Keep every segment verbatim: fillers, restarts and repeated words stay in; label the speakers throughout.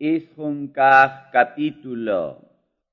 Speaker 1: Isjunkaj capítulo.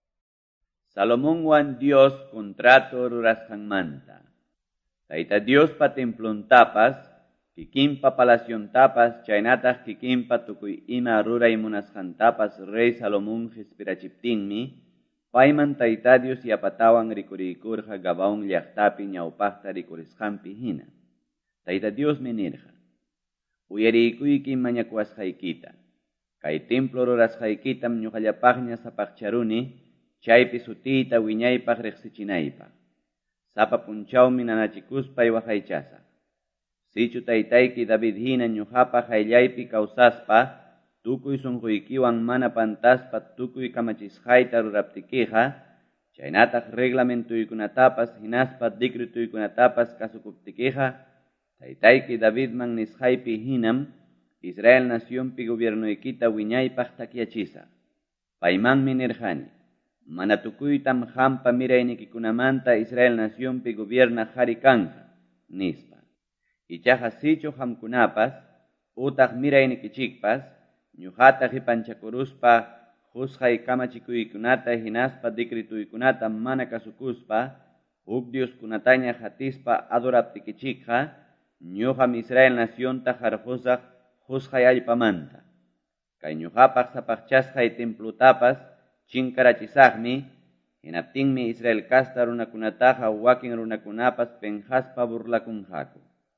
Speaker 1: Salomón wan Dios contrato rurasqanmanta. Tayta Dios pa templontapas, kikinpa palaciontapas, chaynataq kikinpa tukuy ima ruray munasqantapas rey Salomón qhispirachiptinmi, payman Tayta Dios yapatawan rikuriykurqa Gabaon llaqtapi ñawpaqta rikurisqanpi hina. Tayta Dios mi nirqa, uyariycuyki mañakuwasqaykita. Kay templo rurasqaykitam ñuqallapaqña sapaqcharuni, chaypi sutiyta wiñaypaq riqsichinaypaq. Sapa punchawmi nanachikuspay waqaychasaq. Sichu taytayki David hina ñuqapaq ayllaypi kawsaspa, tukuy sunquykiwan mana pantaspa tukuy kamachisqayta ruraptikiqa, chaynataq reglamentuykunatapas hinaspa decretuykunatapas kasukuptikiqa, taytayki Davidman nisqaypi hinam, Israel nacionpi gobiernoykita wiñaypaq takyachisa. Paymanmi nirqani, mana tukuytam qampa miraynikikunamanta Israel nacionpi gobierna qhari kanqa, nispa. Ichaqa sichu qamkunapas, utaq miraynikichikpas, ñuqata qipanchakuruspa, qusqay kamachikuykunata hinaspa decretuykunata mana kasukuspa, huk dioskunataña hatispa adoraptikichikqa, ñuqam Israel nacionta qarqusaq qusqay allpamanta. Kay ñuqapaq sapaqchasqay templutapas chinkarachisaqmi, hinaptinmi Israel kasta runakunataqa wakin runakunapas penjaspa burlakunqaku.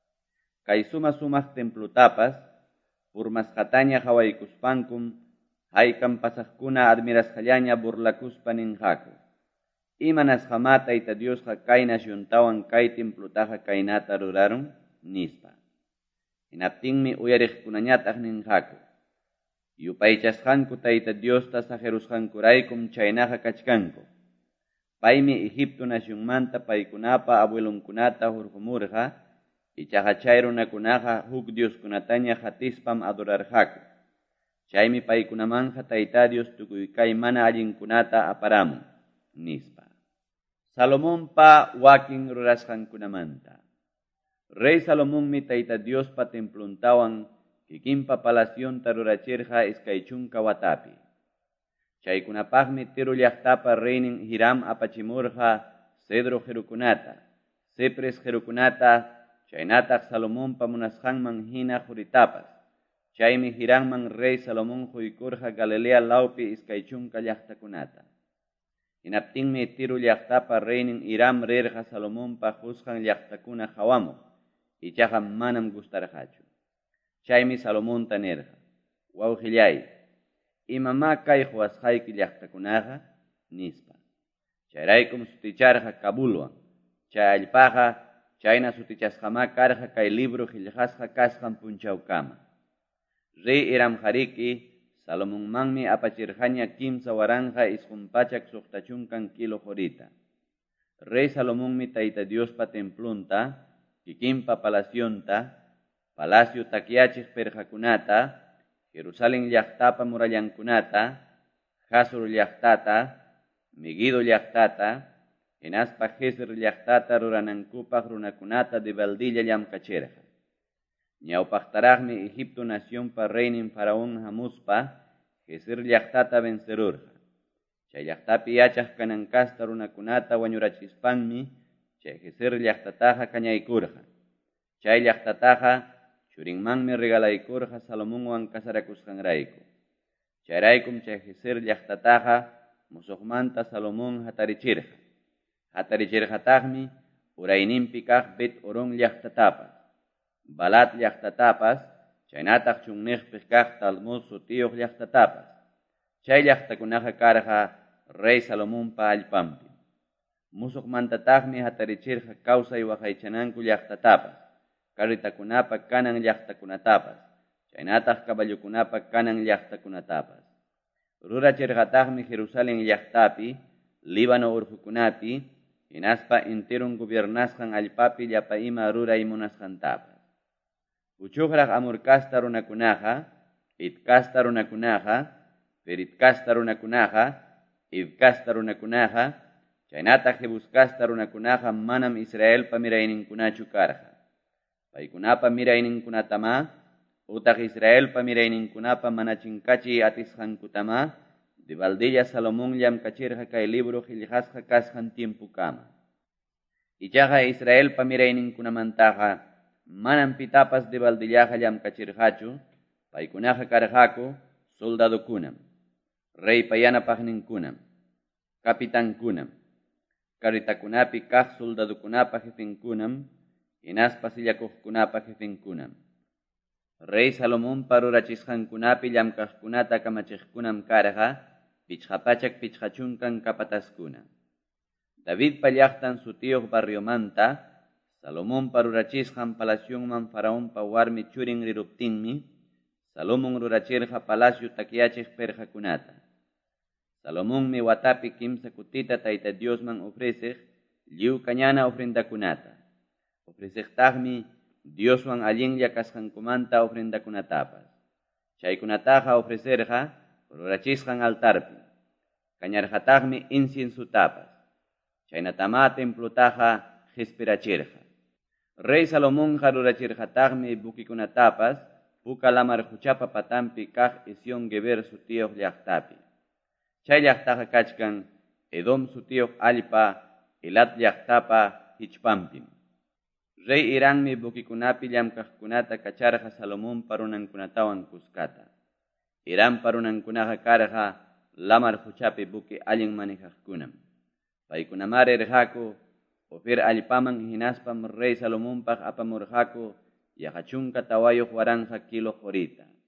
Speaker 1: Kay suma sumaq templutapas, urmasqataña hawaykuspankum, haykan pasaqkuna admirasqallaña burlakuspa ninqaku. Imanasqama Tayta Diosqa kay naciontawan kay templutaqa kaynata ruraron, nispa. Hinaptinmi uyariqkunañataq ninqaku, yupaychasqanku Tayta Diosta sajerusqankuraykum chaynaqa kachkanku. Paymi Egipto nacionmanta paykunapa abuelonkunata hurqumurqa, ichaqa chay runakunaqa huk dioskunataña hatispam adorarqaku. Chaymi paykunamanja Tayta Dios tukuy kay mana allinkunata aparamun, nispa. Salomonpa wakin rurasqankunamanta. Rey Salomón mi Tayta Dios pa templontawan, kikinpa palacionta rurachirqa iskaychunka watapi. Chaykunapaqmi Tiro llaqtapa reynin Hiram apachimurqa cedro jerukunata, cypres jerukunata, chaynataq Salomón pa munasqanman hina juritapas. Chaymi Hiramman rey Salomón huykurqa Galilea laupi iskaychunka llaqtakunata. Hinaptinmi Tiro llaqtapa reynin Hiram rirqa Salomón pa qusqan llaqtakuna hawamuq. Ichaqa manam gustarqachu. Chaymi Salomonta nirqa, wawqillay, imama kay huwasqayki llaqtakunaqa, nispa. Chayraykum suticharqa Kabulwan, chay allpaqa, chayna sutichasqama karqa kay libro qillqasqa kasqan punchawkama. Rey Hiram qariki, Salomonmanmi apachirqaña kimsa waranqa isqumpachak suqtachunkan kilo horita. Rey Salomonmi Tayta Diospa templonta, kikinpa palacionta, palacio takyachik perjakunata, Jerusalén llaqtapa murallankunata, Hasor llaqtata, Megido llaqtata, hinaspa Gezer llaqtata ruranankupaq runakunata de baldilla llamkachirqa. Ñawpaqtaraqmi Egipto nacionpa reynin faraón hamuspa, Gezer llaqtata vencerurqa. Chay llaqtapi yachaq kanankasta runakunata wañurachispanmi, chay Gezer llaqtataqa kañaykurqa. Chay llaqtataqa churinmanmi regalaykurqa Salomonwan kasarakusqanrayku. Chayraykum chay Gezer llaqtataqa musuqmanta Salomón hatarichirqa. Hatarichirqataqmi urayninpi kaq Bet Horon llaqtatapas, Balat llaqtatapas, chaynataq chunniqpi kaq Talmud sutiyuq llaqtatapas. Chay llaqtakunaqa karqa rey Salomónpa allpampi. Musuqmantataqmi hatarichirqa kawsay waqaychananku llaqtatapas, karritakunapa kanan llaqtakunatapas, chaynataq caballukunapa kanan llaqtakunatapas. Rurachirqataqmi Jerusalén llaqtapi, Líbano urqukunapi, hinaspa enteron gobiernasqan allpapi llapa ima ruray munasqantapas. Uchuqraq amurkasta runakunaqa, itkasta runakunaqa, peritkasta runakunaqa, ivkasta runakunaqa, chaynataq Jebuskasta runakunaqa manam Israel pa mirayninkunachu karqa. Paykunapa mirayninkunatama, utaq Israel pa mirayninkunapa manachinkachi atisqankutama, de Valdilla Salomón llamkachirqa kay libro qillqasqa kasqan tiempukama. Ichaqa Israel pa mirayninkunamantaqa manan pitapas de Valdillaqa llamkachirqachu, paykunaqa karqaku soldadokunam, rey payanapaqninkunam, kapitankunam, karitakunapi kaq soldadokunapa jefinkunam, hinaspa sillakuqkunapa jefinkunam. Rey Salomón parurachisqankunapi llamkaqkunata kamachiqkunam karqa, pichqapachak pichqachunkan kapataskuna. David pallaqtan sutiyuq barriomanta, Salomón parurachisqan palaciunman faraonpa warmi churin riruptinmi, Salomón rurachirqa palacio takyachiq perjakunata. Salomónmi watapi kimsa kutita Tayta Diosman ofreciq, lliw kañana ofrendakunata. Ofreciqtaqmi Dioswan allinlla kasqankumanta ofrendakunatapas. Chaykunataqa ofrecerqa rurachisqan altarpi. Kañarqataqmi inciensutapas. Chaynatama templotaqa qhispirachirqa. Rey Salomónqa rurachirqataqmi bukikunatapas puka lamar huchapa patampi kaq Esión Geber sutiyuq llaqtapi. Chay llaqtaqa kachkan Edom sutiyuq allpa Elat llaqtapa hichpampim. Rey Hirammi bukikunapi llamkaqkunata kacharqa Salomón parunankunatawan kuskata. Hiram parunankunaqa karqa lamar huchapi buki allin manejaqkunam. Paykunamari rirqaku Ofir allpaman hinaspam Rey Salomónpaq apamurqaku yaqa chunka tawayuq waranja kilo jorita.